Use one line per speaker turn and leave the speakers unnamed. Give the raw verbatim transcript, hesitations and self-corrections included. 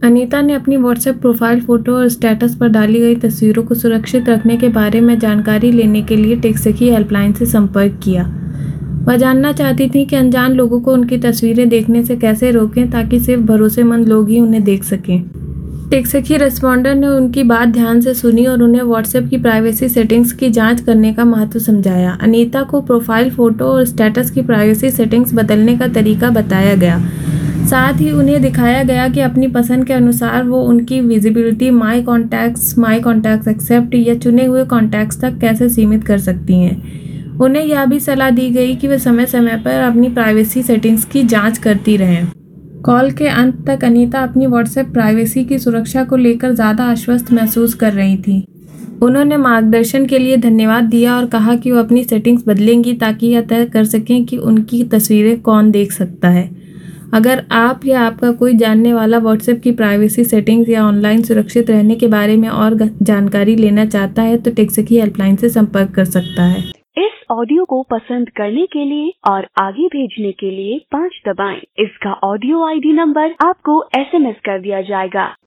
अनीता ने अपनी WhatsApp profile photo और स्टेटस पर डाली गई तस्वीरों को सुरक्षित रखने के बारे में जानकारी लेने के लिए टेकसखी हेल्पलाइन से संपर्क किया। वह जानना चाहती थी कि अनजान लोगों को उनकी तस्वीरें देखने से कैसे रोकें ताकि सिर्फ भरोसेमंद लोग ही उन्हें देख सकें। टेकसखी रिस्पॉन्डर ने उनकी बात ध्यान से सुनी और उन्हें व्हाट्सएप की प्राइवेसी सेटिंग्स की जांच करने का महत्व समझाया। अनीता को प्रोफाइल फ़ोटो और स्टेटस की प्राइवेसी सेटिंग्स बदलने का तरीका बताया गया। साथ ही उन्हें दिखाया गया कि अपनी पसंद के अनुसार वो उनकी visibility my contacts, my contacts except या चुने हुए कॉन्टैक्ट्स तक कैसे सीमित कर सकती हैं। उन्हें यह भी सलाह दी गई कि वे समय समय पर अपनी प्राइवेसी सेटिंग्स की जांच करती रहें। कॉल के अंत तक अनीता अपनी व्हाट्सएप प्राइवेसी की सुरक्षा को लेकर ज़्यादा आश्वस्त महसूस कर रही थी। उन्होंने मार्गदर्शन के लिए धन्यवाद दिया और कहा कि वो अपनी सेटिंग्स बदलेंगी ताकि यह तय कर सकें कि उनकी तस्वीरें कौन देख सकता है। अगर आप या आपका कोई जानने वाला व्हाट्सएप की प्राइवेसी सेटिंग्स या ऑनलाइन सुरक्षित रहने के बारे में और जानकारी लेना चाहता है तो टेकसखी हेल्पलाइन से संपर्क कर सकता है।
इस ऑडियो को पसंद करने के लिए और आगे भेजने के लिए पाँच दबाएं। इसका ऑडियो आईडी नंबर आपको एसएमएस कर दिया जाएगा।